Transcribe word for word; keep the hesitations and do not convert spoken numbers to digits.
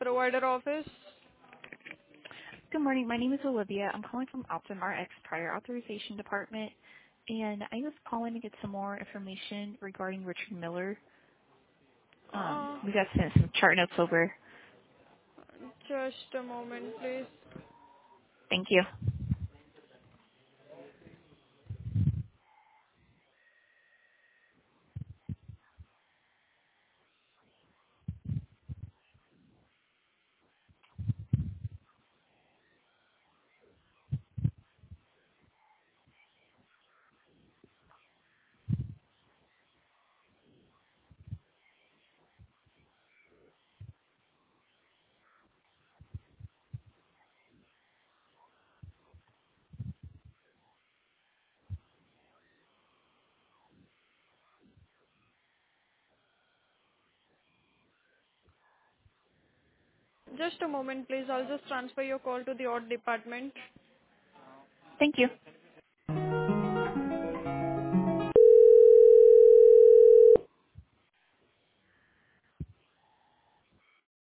provider office. Good morning. My name is Olivia. I'm calling from Optum R X Prior Authorization Department, and I was calling to get some more information regarding Richard Miller. Um, Uh, we got sent some chart notes over. just a moment, please. Thank you. Just a moment, please. I'll just transfer your call to the audit department. Thank you.